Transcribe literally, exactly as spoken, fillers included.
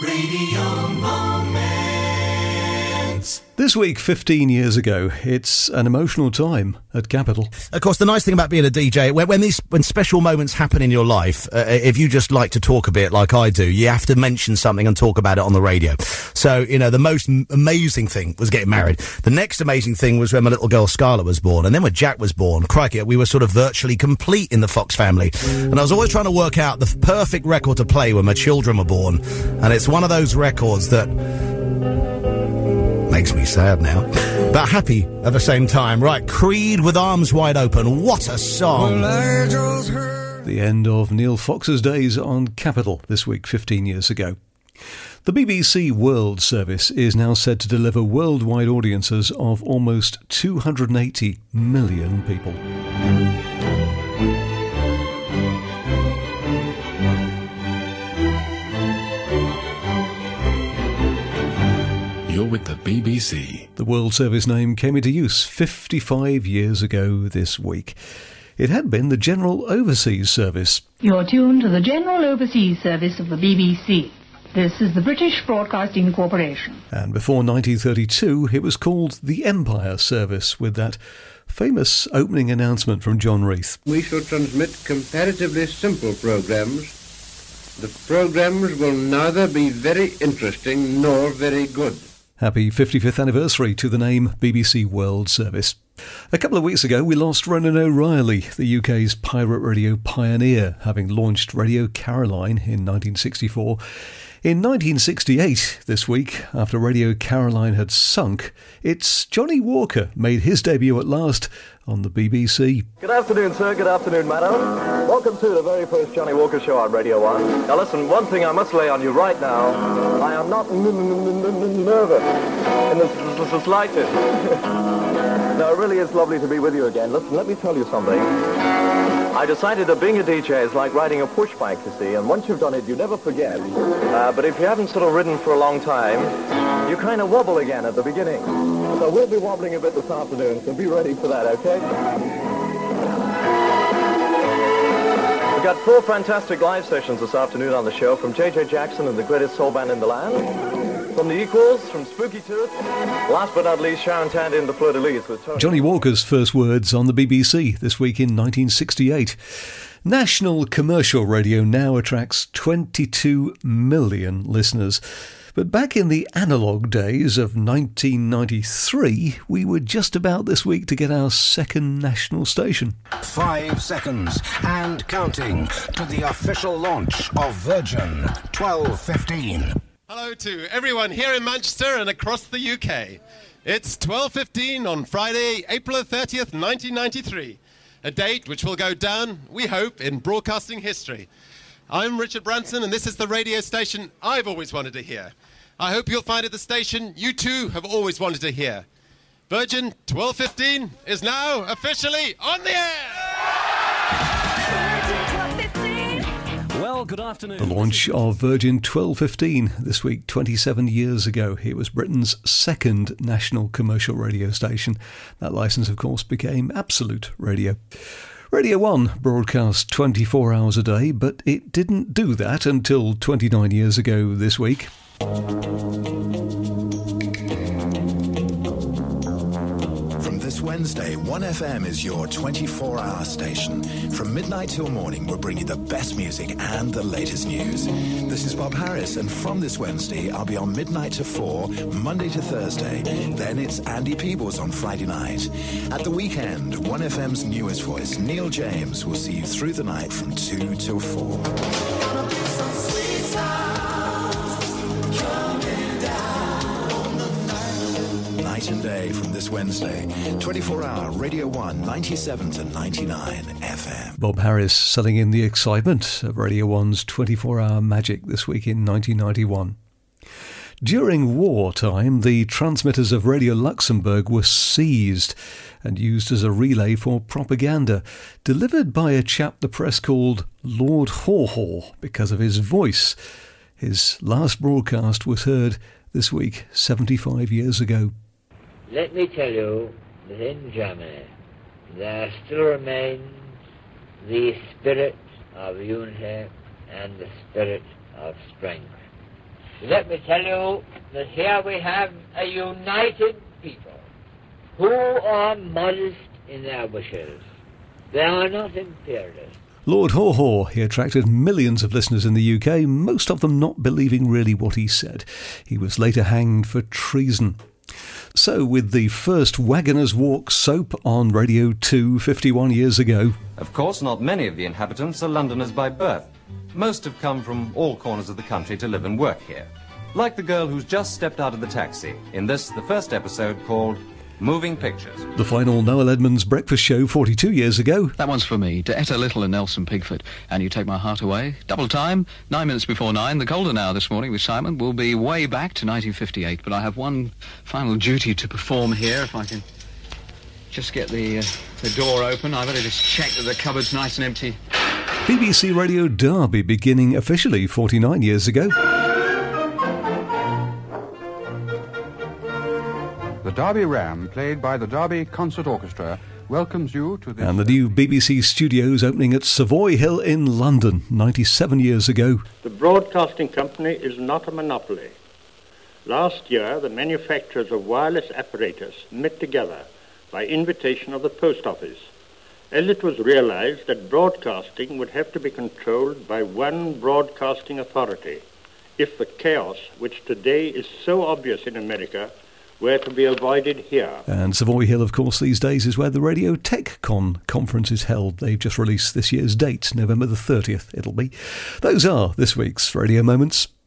Radio Moments. This week, fifteen years ago, it's an emotional time at Capital. Of course, the nice thing about being a D J, when, when these when special moments happen in your life, uh, if you just like to talk a bit like I do, you have to mention something and talk about it on the radio. So, you know, the most m- amazing thing was getting married. The next amazing thing was when my little girl Scarlett was born. And then when Jack was born, crikey, we were sort of virtually complete in the Fox family. And I was always trying to work out the perfect record to play when my children were born. And it's one of those records that makes me sad now, but happy at the same time. Right, Creed with Arms Wide Open. What a song. The end of Neil Fox's days on Capital this week, fifteen years ago. The B B C World Service is now said to deliver worldwide audiences of almost two hundred eighty million people. You're with the B B C. The World Service name came into use fifty-five years ago this week. It had been the General Overseas Service. You're tuned to the General Overseas Service of the B B C. This is the British Broadcasting Corporation. And before nineteen thirty-two, it was called the Empire Service, with that famous opening announcement from John Reith. We shall transmit comparatively simple programmes. The programmes will neither be very interesting nor very good. Happy fifty-fifth anniversary to the name B B C World Service. A couple of weeks ago, we lost Ronan O'Reilly, the U K's pirate radio pioneer, having launched Radio Caroline in nineteen sixty-four. In nineteen sixty-eight, this week, after Radio Caroline had sunk, it's Johnny Walker made his debut at last on the B B C. Good afternoon, sir. Good afternoon, madam. Welcome to the very first Johnny Walker show on Radio one. Now listen, one thing I must lay on you right now, I am not nervous in the slightest. No, it really is lovely to be with you again. Listen, let me tell you something. I decided that being a D J is like riding a push bike, you see, and once you've done it, you never forget. Uh, but if you haven't sort of ridden for a long time, you kind of wobble again at the beginning. So we'll be wobbling a bit this afternoon, so be ready for that, okay? We've got four fantastic live sessions this afternoon on the show from J J Jackson and the greatest soul band in the land. From the Equals, from Spooky Tooth, last but not least, Sharon Tandy and the Fleur de Lis with Tony. Johnny Walker's first words on the B B C this week in nineteen sixty-eight. National commercial radio now attracts twenty-two million listeners. But back in the analogue days of nineteen ninety-three, we were just about this week to get our second national station. Five seconds and counting to the official launch of Virgin twelve fifteen. Hello to everyone here in Manchester and across the U K. It's twelve fifteen on Friday, April thirtieth, nineteen ninety-three. A date which will go down, we hope, in broadcasting history. I'm Richard Branson and this is the radio station I've always wanted to hear. I hope you'll find it the station you too have always wanted to hear. Virgin twelve fifteen is now officially on the air! Well, good afternoon. The launch of Virgin twelve fifteen this week, twenty-seven years ago. It was Britain's second national commercial radio station. That licence, of course, became Absolute Radio. Radio one broadcast twenty-four hours a day, but it didn't do that until twenty-nine years ago this week. This Wednesday, one F M is your twenty-four hour station. From midnight till morning, we'll bring you the best music and the latest news. This is Bob Harris, and from this Wednesday, I'll be on midnight to four, Monday to Thursday. Then it's Andy Peebles on Friday night. At the weekend, one F M's newest voice, Neil James, will see you through the night from two till four. Night and day from this Wednesday. twenty-four hour Radio one, ninety-seven to ninety-nine F M. Bob Harris selling in the excitement of Radio one's twenty-four hour magic this week in nineteen ninety-one. During wartime, the transmitters of Radio Luxembourg were seized and used as a relay for propaganda, delivered by a chap the press called Lord Haw Haw because of his voice. His last broadcast was heard this week, seventy-five years ago. Let me tell you that in Germany there still remains the spirit of unity and the spirit of strength. Let me tell you that here we have a united people who are modest in their wishes. They are not imperialists. Lord Haw Haw, he attracted millions of listeners in the U K, most of them not believing really what he said. He was later hanged for treason. So, with the first Wagoners Walk soap on Radio two fifty-one years ago. Of course, not many of the inhabitants are Londoners by birth. Most have come from all corners of the country to live and work here. Like the girl who's just stepped out of the taxi in this, the first episode called Moving Pictures. The final Noel Edmonds breakfast show forty-two years ago. That one's for me, to Etta Little and Nelson Pigford. And You Take My Heart Away. Double time, nine minutes before nine. The golden hour this morning with Simon will be way back to nineteen fifty-eight. But I have one final duty to perform here, if I can just get the, uh, the door open. I better just check that the cupboard's nice and empty. B B C Radio Derby beginning officially forty-nine years ago. The Derby Ram, played by the Derby Concert Orchestra, welcomes you to this... And the new B B C studios opening at Savoy Hill in London, ninety-seven years ago. The broadcasting company is not a monopoly. Last year, the manufacturers of wireless apparatus met together by invitation of the Post Office, as it was realized that broadcasting would have to be controlled by one broadcasting authority, if the chaos which today is so obvious in America were to be avoided here. And Savoy Hill, of course, these days is where the Radio TechCon conference is held. They've just released this year's date, November the thirtieth it'll be. Those are this week's Radio Moments.